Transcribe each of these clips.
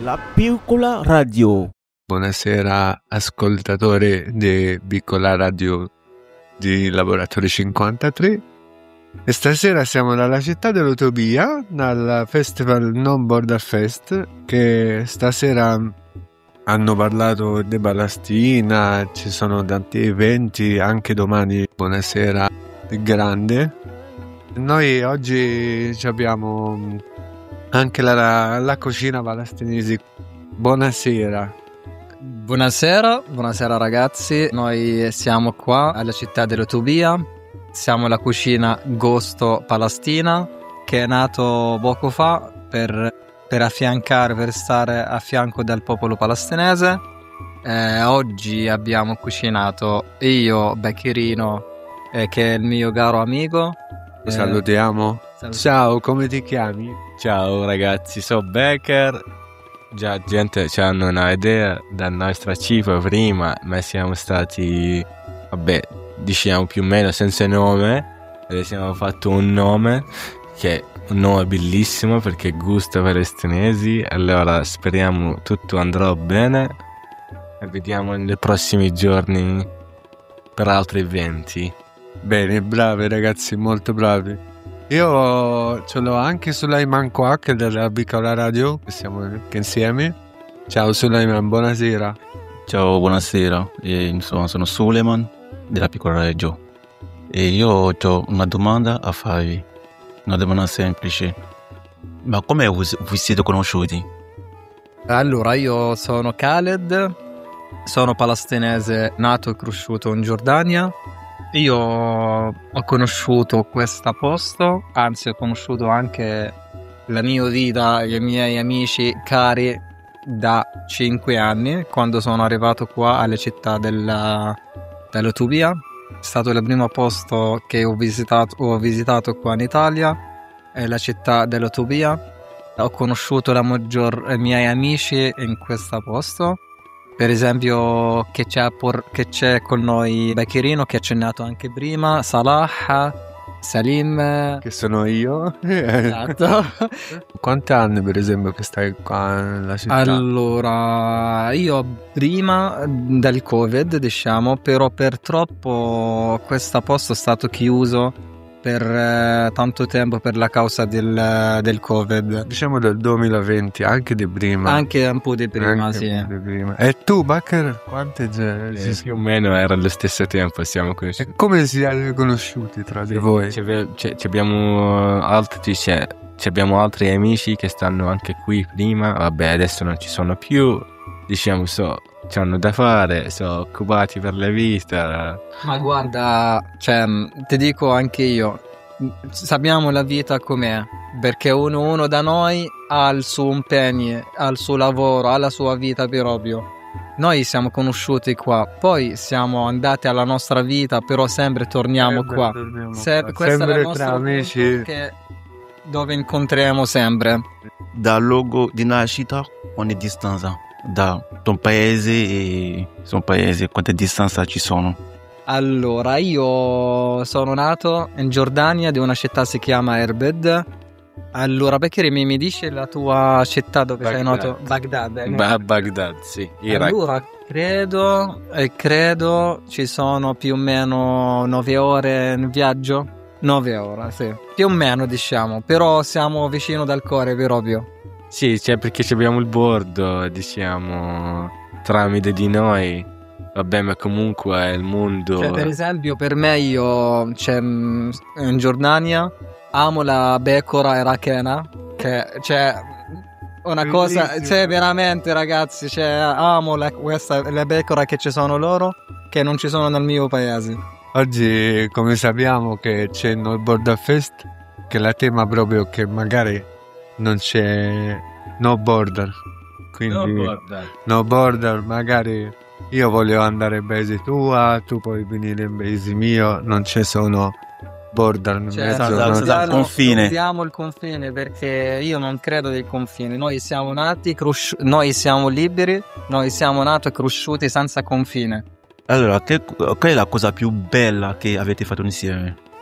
La Piccola Radio. Buonasera ascoltatori di Piccola Radio di Laboratorio 53. E stasera siamo nella città dell'Utopia, dal festival Non Border Fest, che stasera hanno parlato di Palestina, ci sono tanti eventi, anche domani buonasera grande. Noi oggi abbiamo anche la cucina palestinese. Buonasera. Buonasera ragazzi, noi siamo qua alla città dell'Utopia, siamo la cucina Gosto Palestina che è nato poco fa per affiancare, per stare a fianco del popolo palestinese. Oggi abbiamo cucinato io, Beccherino, che è il mio caro amico. Salutiamo. Ciao, come ti chiami? Ciao ragazzi, sono Becker. Già gente hanno un'idea della nostra cifra prima, ma siamo stati, diciamo più o meno senza nome, ed abbiamo fatto un nome che è un nome bellissimo perché gusta palestinesi. Allora speriamo tutto andrà bene e vediamo nei prossimi giorni per altri eventi. Bene, bravi ragazzi, molto bravi. Io ce l'ho anche Sulaiman qua, che è della Piccola Radio, che siamo anche insieme. Ciao Sulaiman, buonasera. Ciao, buonasera. Sono Sulaiman della Piccola Radio. E io ho una domanda a farvi, una domanda semplice. Ma come vi siete conosciuti? Allora, io sono Khaled, sono palestinese nato e cresciuto in Giordania. Io ho conosciuto questo posto, anzi ho conosciuto anche la mia vita e i miei amici cari da 5 anni, quando sono arrivato qua alla città dell'Utopia. È stato il primo posto che ho visitato qua in Italia, è la città dell'Utopia. Ho conosciuto i miei amici in questo posto. Per esempio che c'è con noi Beccherino, che ha accennato anche prima, Salah, Salim, che sono io. Esatto. Quanti anni per esempio che stai qua nella città? Allora, io prima del Covid, diciamo, però purtroppo questo posto è stato chiuso per tanto tempo per la causa del Covid. Diciamo del 2020, anche di prima. Anche un po' di prima, anche sì. Di prima. E tu, Bakker, quante Più o meno era allo stesso tempo, siamo conosciuti. E come siete conosciuti tra di voi? Abbiamo altri amici che stanno anche qui prima, adesso non ci sono più, diciamo c'hanno da fare, sono occupati per la vita. Ma guarda, ti dico anche io, sappiamo la vita com'è, perché uno da noi ha il suo impegno, ha il suo lavoro, ha la sua vita proprio. Noi siamo conosciuti qua, poi siamo andati alla nostra vita, però sempre torniamo qua. Questa è la nostra amici dove incontriamo sempre. Dal luogo di nascita, quante distanza? Da tuo paese e suo paese, quante distanze ci sono? Allora, io sono nato in Giordania, di una città si chiama Erbed. Allora, perché mi dici la tua città dove sei nato? Baghdad. Baghdad, sì. Iraq. Allora, credo ci sono più o meno 9 ore in viaggio. 9 ore, sì. Più o meno, diciamo. Però siamo vicino dal cuore proprio. Sì, perché abbiamo il bordo, diciamo, tramite di noi. Vabbè, ma comunque è il mondo. Per esempio, per me io in Giordania amo la pecora irachena, che c'è una cosa, veramente ragazzi, amo le pecore che ci sono loro, che non ci sono nel mio paese. Oggi, come sappiamo, che c'è il No Border Fest, che è la tema proprio che magari non c'è no border, quindi no border, magari io voglio andare in paese tua, tu puoi venire in paese mio, non c'è solo border in mezzo, dal confine. Usiamo il confine, perché io non credo del confine. Noi siamo nati, noi siamo liberi, noi siamo nati e cresciuti senza confine. Allora, qual è la cosa più bella che avete fatto insieme?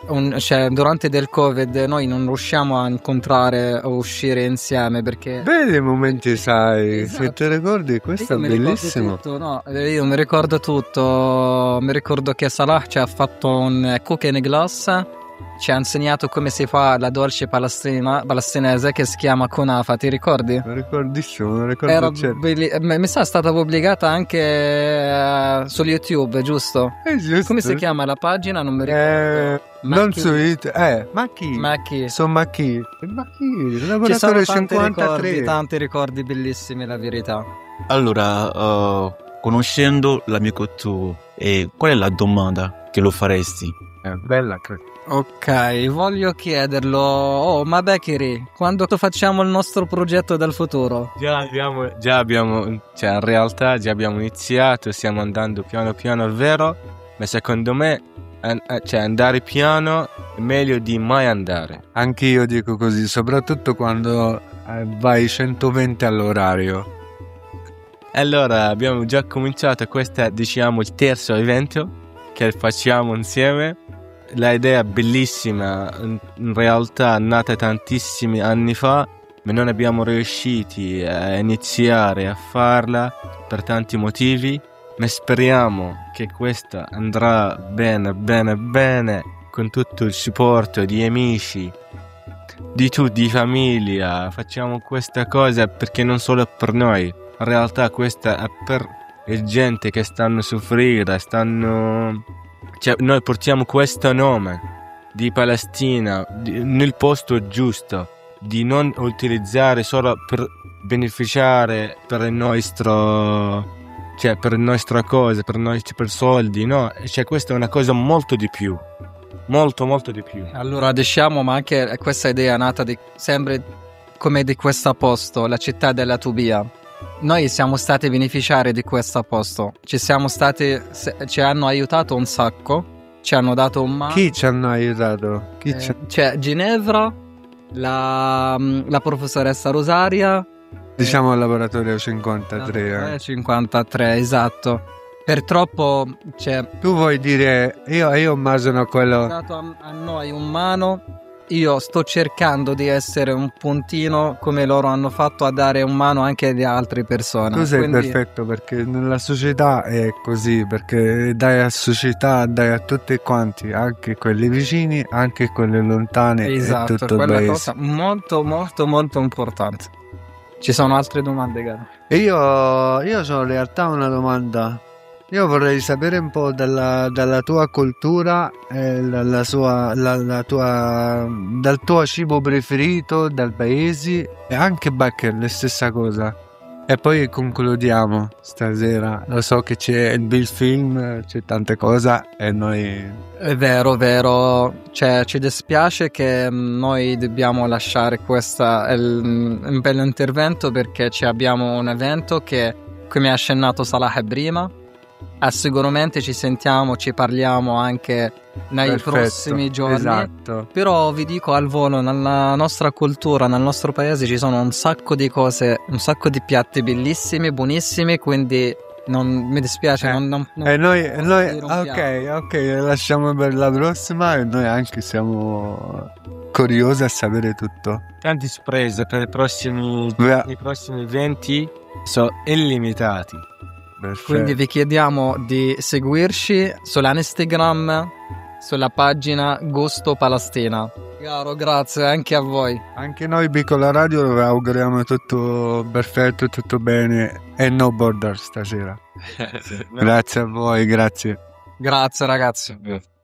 cioè, durante del Covid noi non riusciamo a incontrare o uscire insieme perché Vedi i momenti, sai, Esatto. se ti ricordi, questo è io mi ricordo bellissimo. tutto, no, io mi ricordo tutto. Mi ricordo che Salah ci ha fatto un cooking glass, ci ha insegnato come si fa la dolce palestinese che si chiama kunafa, ti ricordi? Lo ricordissimo, lo ricordo Era certo. mi sa è stata pubblicata anche su YouTube, giusto? Giusto. Come si chiama la pagina? Non mi ricordo. Non Macchi- su YouTube. Ma chi? Macchi. Sono Macchi. Ma chi? Il Ci sono lavoratore tanti 53. tanti ricordi bellissimi, la verità. Allora, conoscendo l'amico tuo, qual è la domanda che lo faresti? Bella, credo. Ok, voglio chiederlo. Oh, ma Bekiri, quando facciamo il nostro progetto del futuro? Già abbiamo, cioè in realtà già abbiamo iniziato, stiamo andando piano piano, è vero, ma secondo me cioè andare piano è meglio di mai andare. Anch'io dico così, soprattutto quando vai 120 all'orario. Allora abbiamo già cominciato, questo è diciamo il terzo evento che facciamo insieme. L'idea è bellissima, in realtà è nata tantissimi anni fa, ma non abbiamo riusciti a iniziare a farla per tanti motivi, ma speriamo che questa andrà bene con tutto il supporto di amici, di tutti, di famiglia. Facciamo questa cosa perché non solo per noi, in realtà questa è per la gente che stanno a soffrire, cioè, noi portiamo questo nome di Palestina nel posto giusto, di non utilizzare solo per beneficiare per il nostro, cioè per la nostra cosa, per soldi, no? Cioè questa è una cosa molto di più, molto di più. Allora diciamo, ma anche questa idea è nata sempre come di questo posto, la città della Tubia. Noi siamo stati beneficiari di questo posto, ci hanno aiutato un sacco, ci hanno dato un mano. Chi ci hanno aiutato? C'è Ginevra, la professoressa Rosaria, Diciamo al laboratorio 53. 53, esatto. Purtroppo Tu vuoi dire, io ma sono quello... dato a noi un mano. Io sto cercando di essere un puntino come loro hanno fatto a dare un mano anche alle altre persone. Tu sei Quindi, perfetto perché nella società è così, perché dai a società, dai a tutti quanti, anche quelli vicini, anche quelli lontani, esatto, è tutto quella base. cosa molto importante. Ci sono altre domande, Garo? E io ho in realtà una domanda. Io vorrei sapere un po' dalla tua cultura, dal tuo cibo preferito, dal paese, e anche Bakker, la stessa cosa. E poi concludiamo stasera. Lo so che c'è il film, c'è tante cose e noi... È vero. Ci dispiace che noi dobbiamo lasciare un bel intervento perché abbiamo un evento che, come ha accennato Salah prima, sicuramente ci sentiamo, ci parliamo anche nei Perfetto, prossimi giorni. esatto. Però vi dico al volo, nella nostra cultura, nel nostro paese ci sono un sacco di cose, un sacco di piatti bellissimi, buonissimi, quindi non mi dispiace. E noi ok, lasciamo per la prossima e noi anche siamo curiosi a sapere tutto. Tante sorprese per i prossimi eventi sono illimitati. Perfetto. Quindi vi chiediamo di seguirci sull'Instagram, sulla pagina Gusto Palestina. Caro, grazie anche a voi. Anche noi Piccola Radio vi auguriamo tutto perfetto, tutto bene e no border stasera. Grazie a voi, grazie. Grazie ragazzi.